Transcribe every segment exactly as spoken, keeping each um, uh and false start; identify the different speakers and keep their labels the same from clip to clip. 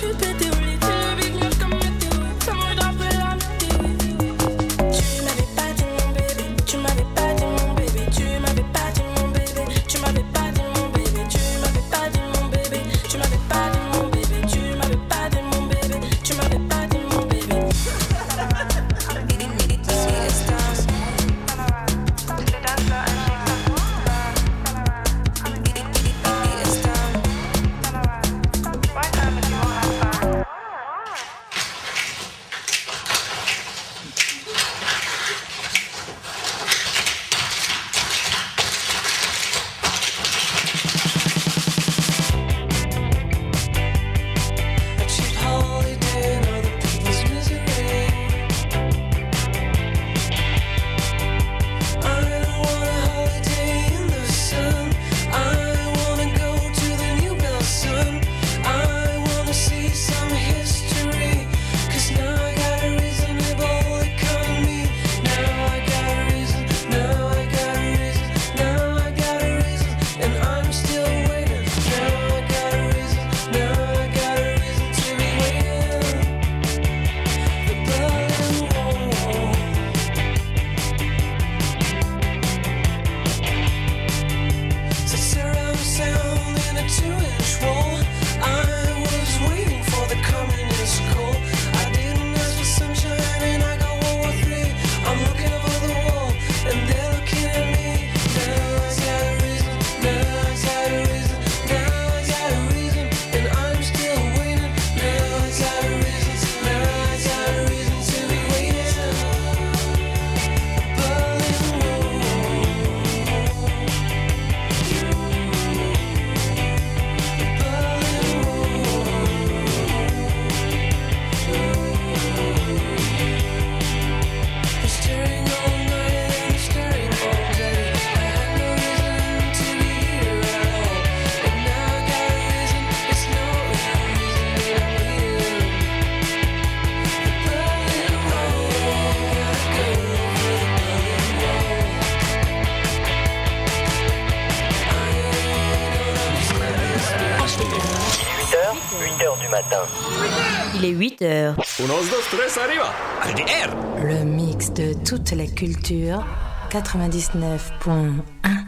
Speaker 1: Il est huit heures.
Speaker 2: Unos, dos, tres, arriba. Al D R.
Speaker 1: Le mix de toutes les cultures. quatre-vingt-dix-neuf point un.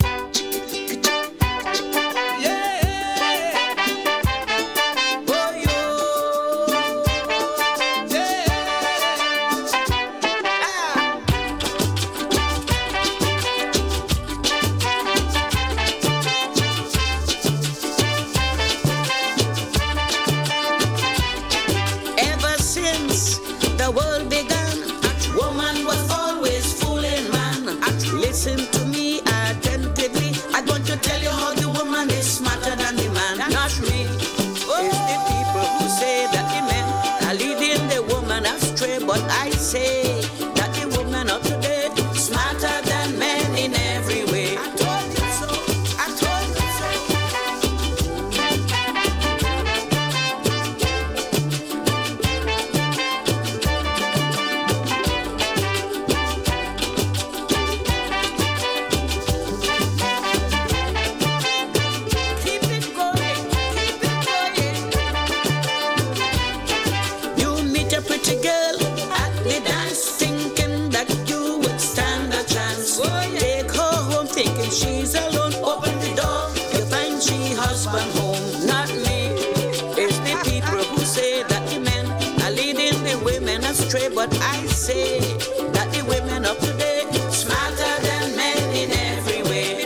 Speaker 3: But I say that the women of today smarter than men in every way.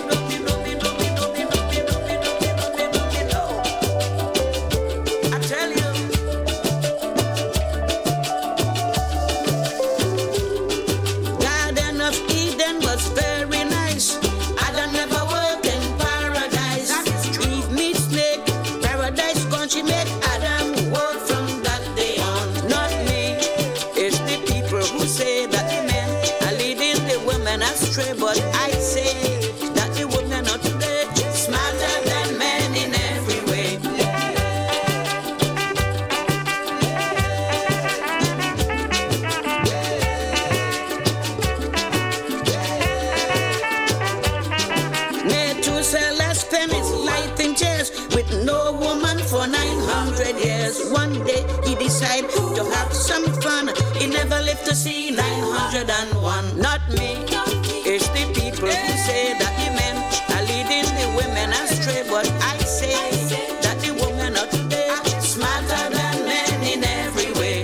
Speaker 3: I tell you, Garden of Eden was very nice. Adam never worked in paradise. Eve meet snake, paradise gone. She made Adam work from that day on. Not me. It's the people who say that the men are leading the women astray, but I say that the women of today smarter than men in every way. Methuselah spent his light in chairs with no woman for nine hundred hundred years. One day he decided to have some fun. He never lived to see nine hundred and one. Not me, it's the people who say that the men are leading the women astray. But I say that the women of today are smarter than men in every way.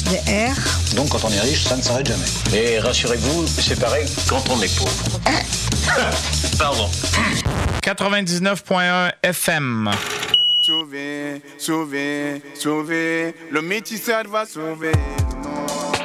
Speaker 4: des R.
Speaker 5: Donc quand on est riche, ça ne s'arrête jamais.
Speaker 2: Et rassurez-vous, c'est pareil quand on est pauvre. Pardon.
Speaker 6: quatre-vingt-dix-neuf point un F M.
Speaker 7: Sauver, sauver, sauver, le métissage va sauver le monde.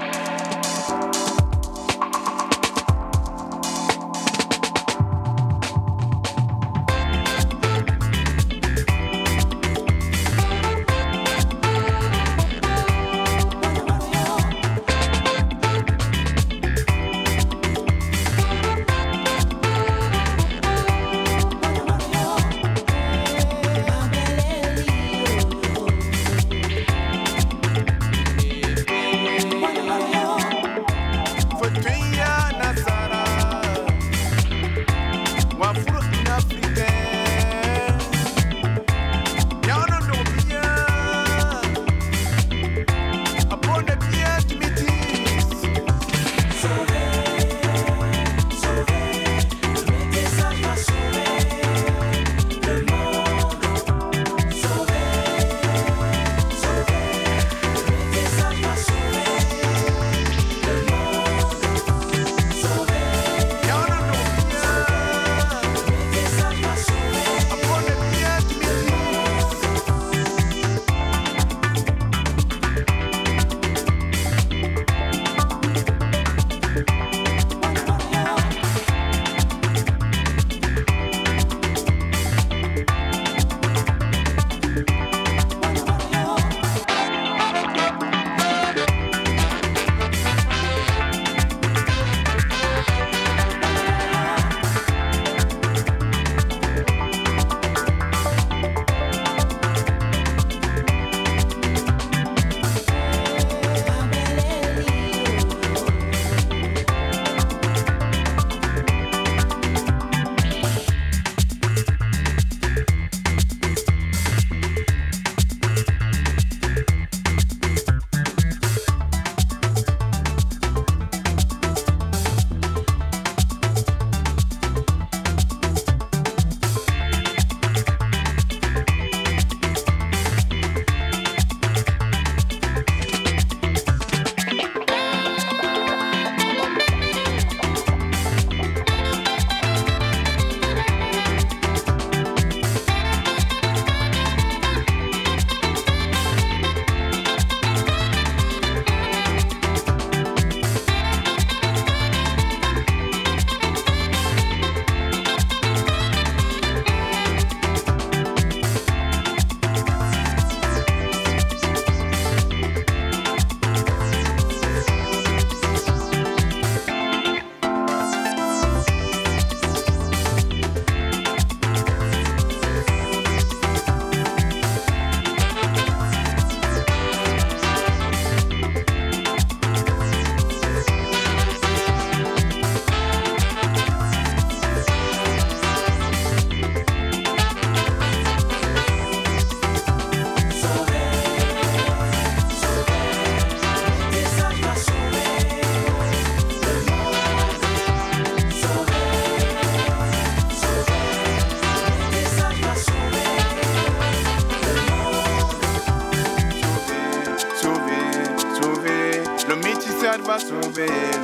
Speaker 7: va sauver le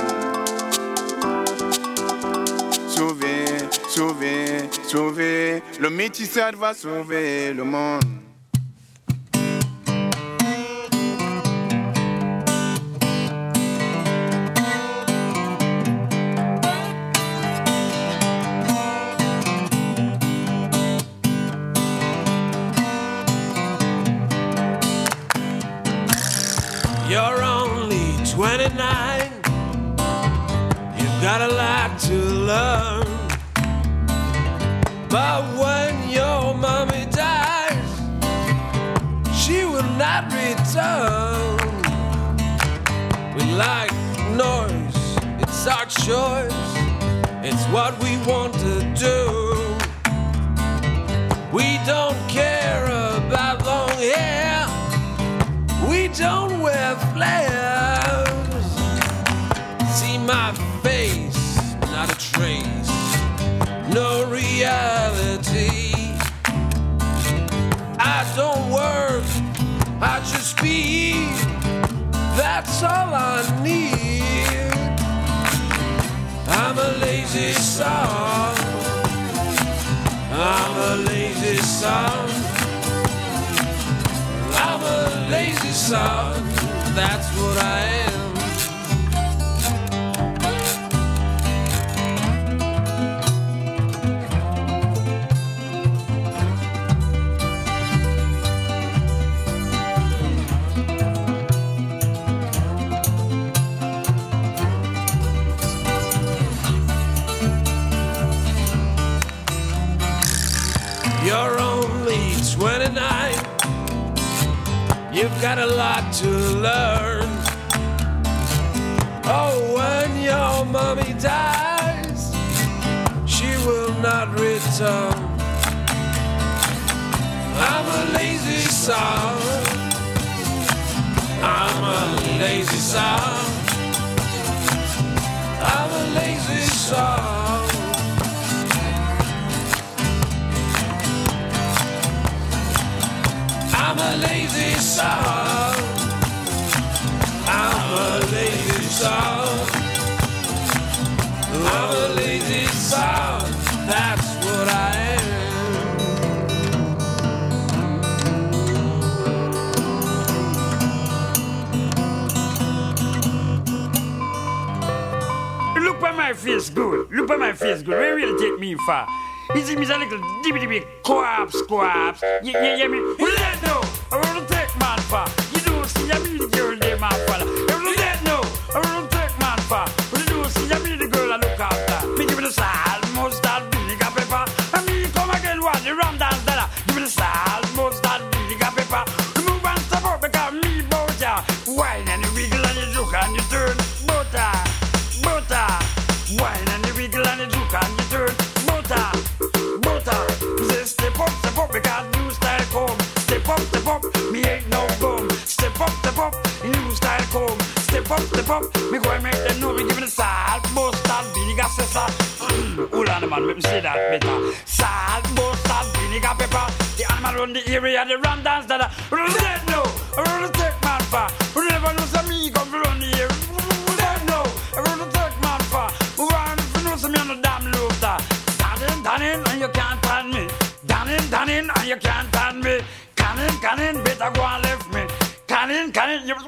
Speaker 7: monde. Sauver, sauver, sauver. Le métissage va sauver le monde.
Speaker 8: You're only twenty-nine. You've got a lot to learn. But when your mommy dies, she will not return. We like noise, it's our choice. It's what we want to do. We don't care about long hair. We don't wear flares. See my face, not a trace, no reality. I don't work, I just be son. I'm a lazy son. That's what I am. You're only twenty-nine. You've got a lot to learn. Oh, when your mommy dies, she will not return. I'm a lazy son. I'm a lazy son. I'm a lazy son. I'm a lazy son. I'm a lazy son. I'm a lazy son. That's what I am.
Speaker 4: Look where my face good. Look where my face good. Where will it take me far? You see me a little dibby dibby corpse, corpse. Yeah, yeah, yeah, me. Well, let know. I want to take man for. You don't see I mean the girl there, man fella. Well, let know. I want to take man for. Well, you don't see I mean the girl I look after. Me give me the salt, mustard, vinegar, pepper. And me come again one the rum dance that. Give me the salt, mustard, vinegar, pepper. Remove and stop up because me butter. Wine and you wiggle and you juke and you turn. Butter, butter. Wine and you wiggle and you juke and you turn. Butter. Step up, step up, because new style come. Step up, step up, me ain't no bum. Step up, step up, new style come. Step up, step up, me go and make them know. Me give me the salt, mustard, vinegar, pepper. Hold on, man, let me say that better. Salt, mustard, vinegar, pepper. The animal run the area, the ram dance, that. Let know, I want to take man for. We never know some me come to run the area. Let know, I want to take man for. We want to know some me on the damn looter. Tannin, tannin, and you can't tan me. Tannin, tannin, and you can't tan me. Cannin, cannin, better go and left me. Cannin, cannin, you...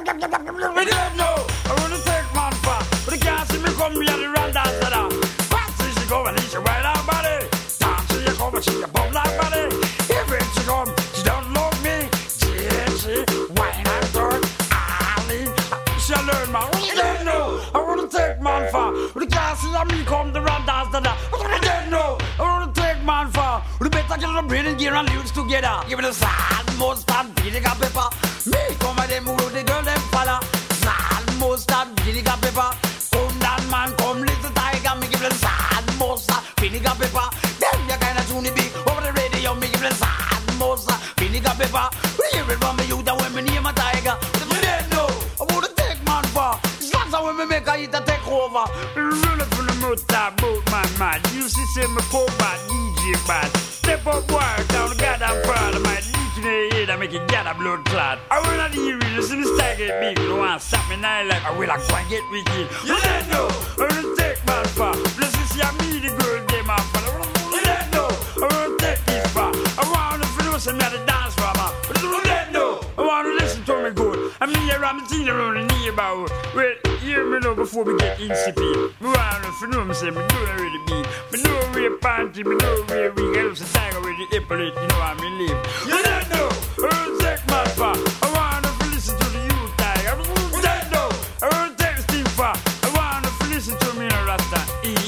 Speaker 4: We don't know. I want to take man for. But you can't see me come here the run dance to that. Fancy she go and she wild out body. Dance she come and she a bubble like body. Even she come, she don't love me. She, wine and dirt, Ali. She learn man. We don't know. I want to take man for. But you can't see me come the run dance to that. We don't know. I want to take man for. We better get the brain and gear and lyrics together. Give it a salt, mustard, vinegar, pepper. Me come and them who the girl them follow. Salt, mustard, vinegar, pepper. Come down man, come little tiger. Me give it a salt, mustard, vinegar, pepper. Them you kinda tune big over the radio. Me give it a salt, mustard, vinegar, pepper. We hear it from me youth and when me name a tiger. Me don't know. I want to take man for. It's not so when me make a hit a take over. Run up from the motor, boat my man. You see say me poor bad, D J bad. Step up wire down the goddamn part of my leak in the head and make it get a blood clot. I will not hear you, listen to stag get big. You don't want to stop me now like I will I go and get wicked. You don't know, I will take man for. Listen see I me the girl them out for. You don't know, I will take this for. I want to feel some of the dance for me. You don't know, I want to listen to me good. I mean you're around the teen around the neighborhood. Well, hear me now before we get insipid. Me want to know me say me do it really be. Me know we a panty, me know we a ring. I love the tiger with the epaulette, you know how me live. You don't know, I will take my for. I want to listen to the youth tiger. You don't know, I will take the steam for. I want to listen to me in a rasta.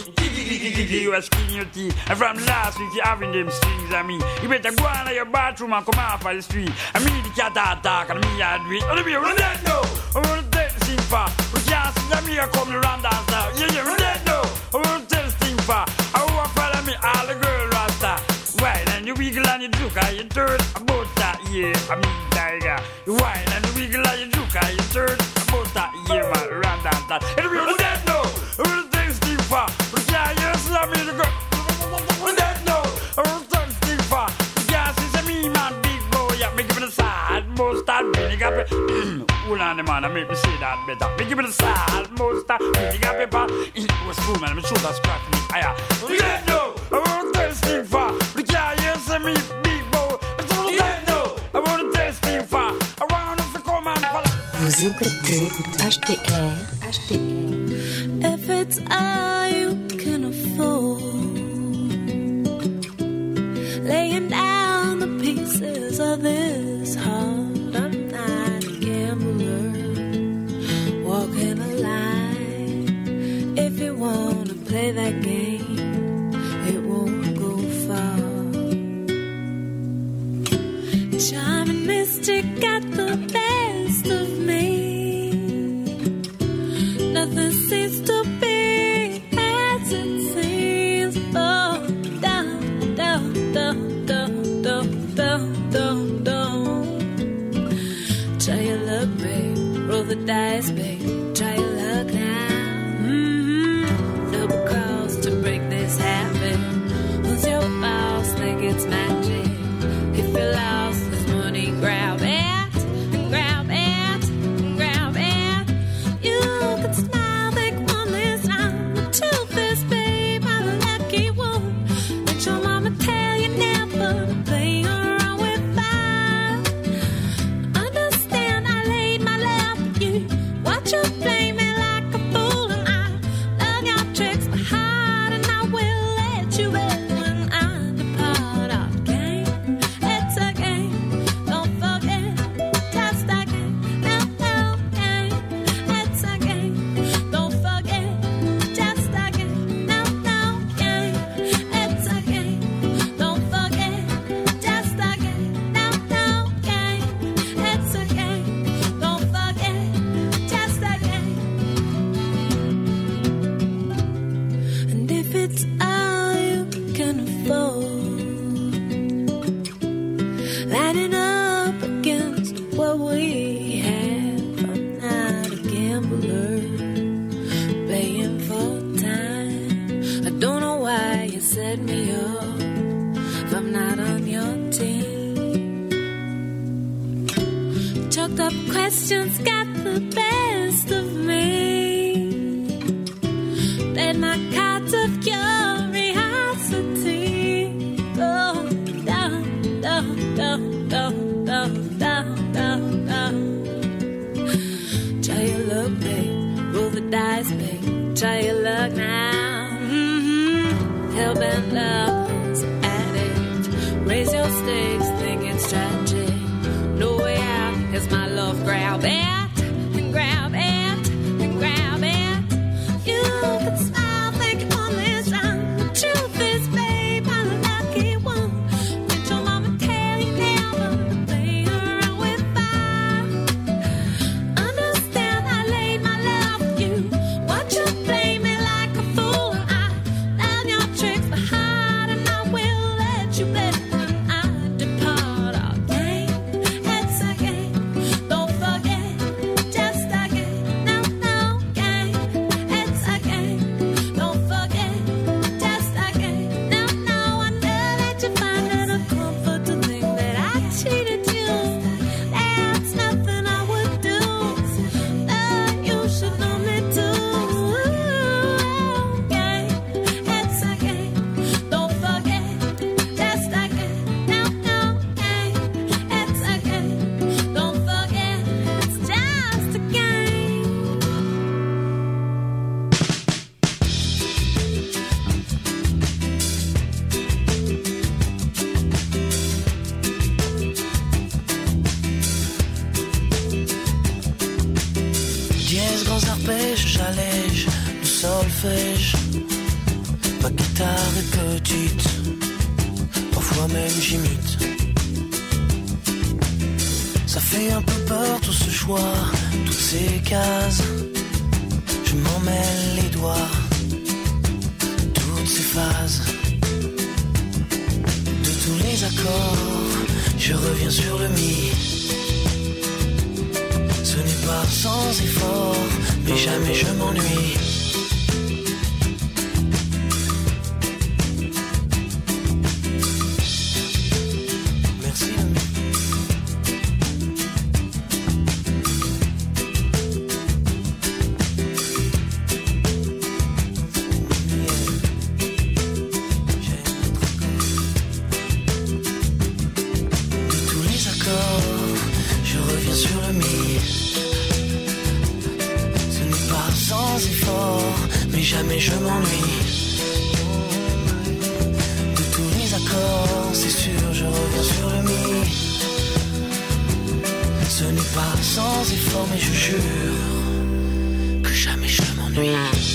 Speaker 4: You are skinning your teeth. And from last week you having them strings on me. You better go out of your bathroom and come off of the street. And me the cat attack and me I do it. You don't know, I will take the steam for. We can't see me come around dance now. Yeah, you don't know, I will take the steam for. I want to follow me all the girl rasta. Wine and you wiggle and you juke and you turn about that, yeah, I mean tiger. You wine and you wiggle and you juke and you turn about that, yeah, man, around that, that. And we don't know, I will take the steam for. We can't use the me the girl. We don't know, I will take the steam for. We can't see me man, big boy, yeah, me give it a side, mustard, vinegar, pepper. Hold on, man, I make me say that better. Me give it a salt, mustard, vinegar, pepper. It was cool, man, my shoulder scratch me, aya. We don't know, I won't tell Steve for. We can't hear me, big
Speaker 1: Vous écoutez H T R. H T R.
Speaker 9: If it's all you can afford, laying down the pieces of this heart, I'm not a gambler, walking a line. If you wanna play that game, it won't go far. Charming mystic got the best of me. Nothing seems to be as it seems. Oh, down, down, down, down, down, down, down, down. Try your luck, babe. Roll the dice, babe. Try your luck now. Mm-hmm. Double calls to break this habit. Who's your boss? Think it's magic. If you're lost, there's money. Grab it, grab it, grab it. You can smile, think one last time. The truth is, babe, I'm a lucky one. Let your mama tell you never to play around with fire. Understand, I laid my love with you. Watch you play me like a fool, and I love your tricks by heart, and I will let you in when I depart. Our game, it's a game. Don't forget, just a game. No, no game, it's a game. Don't forget, just a game. No, no game, it's a game. Don't forget, just a game. No, no game, it's a game. Don't forget, just a game. And if it's all you can afford, lining up against what we have, I'm not a gambler, paying for time. I don't know why you set me up if I'm not on your team. Choked up questions got the best of me. Played my cards of curiosity. Oh, down, down, down, down, down, down, down, down. Try your luck, babe. Roll the dice, babe. Try your luck now. Mm-hmm. Hellbent lovers addict. Raise your stakes, think it's tragic. No way out is my love. Grab it, and grab it, and grab it. You can smile, think on this round. The truth is, babe, I'm a lucky one. Did your mama tell you never to play around with fire? Understand, I laid my love with you. Watch you play me like a fool, and I love your tricks by heart, and I will let you bet when I depart. Our game, it's a game. Don't forget, just a game. No, no game, it's a game. Don't forget, just a game. No, no, I know that you find it a comfort to think that I cheated you. That's nothing I would do. That you should know me too. Game, it's a game. Don't forget, just a game. No, no game, it's a game. Don't forget, it's just a game.
Speaker 10: Dièse, grands arpèges, j'allège le solfège. Ma guitare est petite, parfois même j'imite. Ça fait un peu peur tout ce choix, toutes ces cases. Je m'en mêle les doigts, toutes ces phases. De tous les accords, je reviens sur le mi. Ce n'est pas sans effort, mais jamais je m'ennuie. Merci. De tous les accords, je reviens sur le mi. mais jamais je m'ennuie. De tous les accords, c'est sûr, je reviens sur le mi. Ce n'est pas sans effort, mais je jure que jamais je m'ennuie.